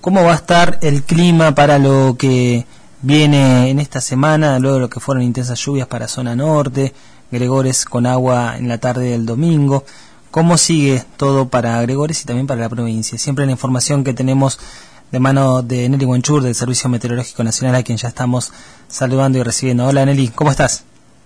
¿Cómo va a estar el clima para lo que viene en esta semana, luego de lo que fueron intensas lluvias para zona norte, Gregores con agua en la tarde del domingo? ¿Cómo sigue todo para Gregores y también para la provincia? Siempre la información que tenemos de mano de Nelly Buenchur del Servicio Meteorológico Nacional, a quien ya estamos saludando y recibiendo. Hola Nelly, ¿cómo estás?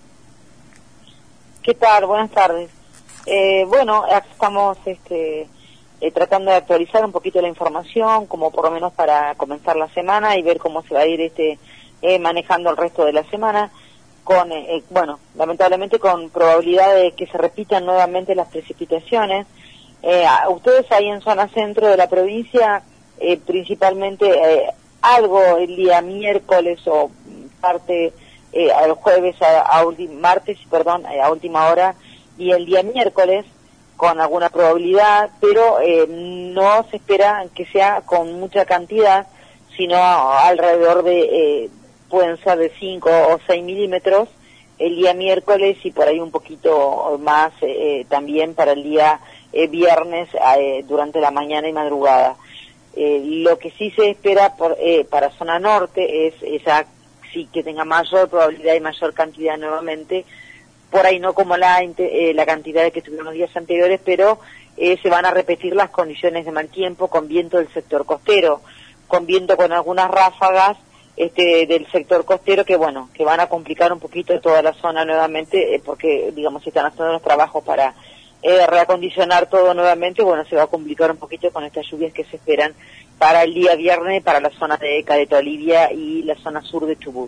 ¿Qué tal? Buenas tardes. Bueno, acá estamos tratando de actualizar un poquito la información, como por lo menos para comenzar la semana y ver cómo se va a ir manejando el resto de la semana, con bueno, lamentablemente con probabilidad de que se repitan nuevamente las precipitaciones. Ustedes ahí en zona centro de la provincia, principalmente algo el día miércoles o parte al jueves martes, a última hora, y el día miércoles con alguna probabilidad, pero no se espera que sea con mucha cantidad, sino alrededor de, pueden ser de 5 o 6 milímetros el día miércoles y por ahí un poquito más también para el día viernes durante la mañana y madrugada. Lo que sí se espera para zona norte es esa sí que tenga mayor probabilidad y mayor cantidad nuevamente, por ahí no como la cantidad que tuvieron los días anteriores, pero se van a repetir las condiciones de mal tiempo con viento del sector costero, con viento con algunas ráfagas del sector costero que bueno, que van a complicar un poquito toda la zona nuevamente, porque digamos si están haciendo los trabajos para reacondicionar todo nuevamente, bueno, se va a complicar un poquito con estas lluvias que se esperan para el día viernes, para la zona de Caleta Olivia y la zona sur de Chubut.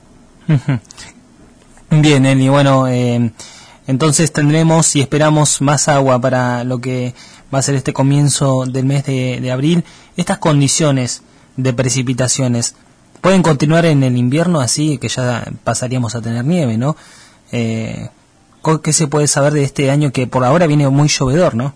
Bien, Eli, bueno, entonces tendremos y esperamos más agua para lo que va a ser este comienzo del mes de abril. Estas condiciones de precipitaciones, ¿pueden continuar en el invierno así, que ya pasaríamos a tener nieve, no? ¿Qué se puede saber de este año que por ahora viene muy llovedor, no?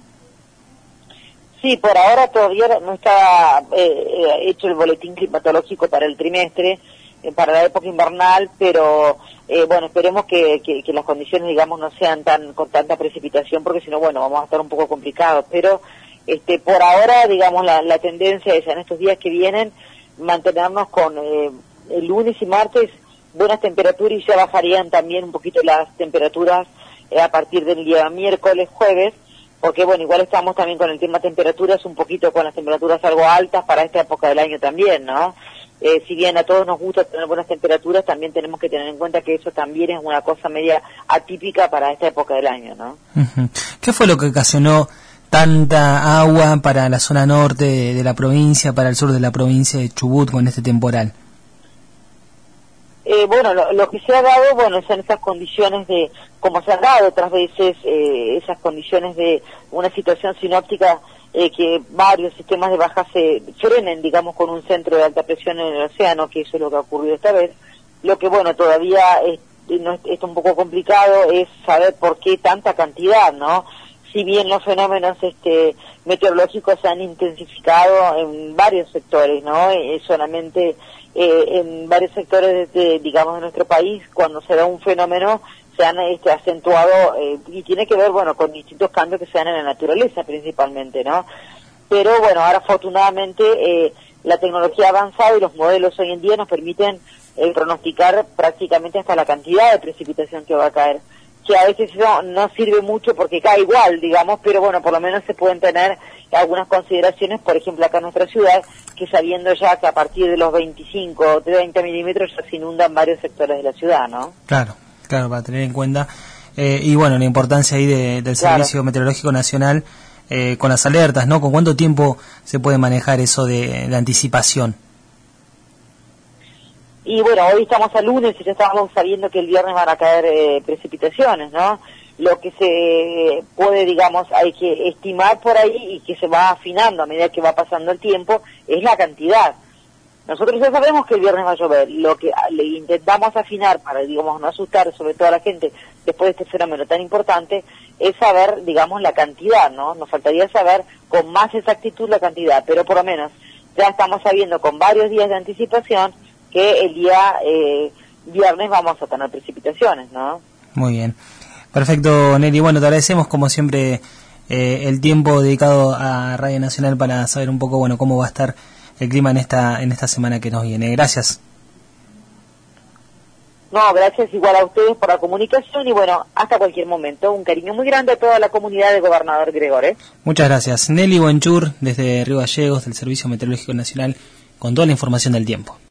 Sí, por ahora todavía no está hecho el boletín climatológico para el trimestre, para la época invernal, pero bueno, esperemos que las condiciones, digamos, no sean con tanta precipitación, porque si no, bueno, vamos a estar un poco complicados. Pero por ahora, digamos, la tendencia es en estos días que vienen mantenernos con el lunes y martes buenas temperaturas, y ya bajarían también un poquito las temperaturas a partir del día miércoles, jueves, porque bueno, igual estamos también con el tema temperaturas, un poquito con las temperaturas algo altas para esta época del año también, ¿no? Si bien a todos nos gusta tener buenas temperaturas, también tenemos que tener en cuenta que eso también es una cosa media atípica para esta época del año, ¿no? ¿Qué fue lo que ocasionó tanta agua para la zona norte de la provincia, para el sur de la provincia de Chubut con este temporal? Bueno, lo que se ha dado, bueno, son esas condiciones de, como se han dado otras veces, esas condiciones de una situación sinóptica, que varios sistemas de baja se frenen, digamos, con un centro de alta presión en el océano, que eso es lo que ha ocurrido esta vez. Lo que, bueno, todavía es un poco complicado es saber por qué tanta cantidad, ¿no? Si bien los fenómenos meteorológicos se han intensificado en varios sectores, ¿no? Solamente en varios sectores digamos, de nuestro país, cuando se da un fenómeno, se han acentuado, y tiene que ver, bueno, con distintos cambios que se dan en la naturaleza principalmente, ¿no? Pero bueno, ahora afortunadamente la tecnología ha avanzado y los modelos hoy en día nos permiten pronosticar prácticamente hasta la cantidad de precipitación que va a caer, que a veces no sirve mucho porque cae igual, digamos, pero bueno, por lo menos se pueden tener algunas consideraciones, por ejemplo acá en nuestra ciudad, que sabiendo ya que a partir de los 25 o 30 milímetros ya se inundan varios sectores de la ciudad, ¿no? Claro, para tener en cuenta, y bueno, la importancia ahí del Servicio Meteorológico Nacional con las alertas, ¿no? ¿Con cuánto tiempo se puede manejar eso de la anticipación? Y bueno, hoy estamos a lunes y ya estábamos sabiendo que el viernes van a caer precipitaciones, ¿no? Lo que se puede, digamos, hay que estimar por ahí y que se va afinando a medida que va pasando el tiempo, es la cantidad. Nosotros ya sabemos que el viernes va a llover. Lo que le intentamos afinar para, digamos, no asustar sobre todo a la gente después de este fenómeno tan importante, es saber, digamos, la cantidad, ¿no? Nos faltaría saber con más exactitud la cantidad, pero por lo menos ya estamos sabiendo con varios días de anticipación que el día viernes vamos a tener precipitaciones, ¿no? Muy bien. Perfecto, Nelly. Bueno, te agradecemos como siempre el tiempo dedicado a Radio Nacional para saber un poco, bueno, cómo va a estar el clima en esta semana que nos viene. Gracias. No, gracias igual a ustedes por la comunicación y bueno, hasta cualquier momento. Un cariño muy grande a toda la comunidad de Gobernador Gregor. Muchas gracias. Nelly Buenchur, desde Río Gallegos, del Servicio Meteorológico Nacional, con toda la información del tiempo.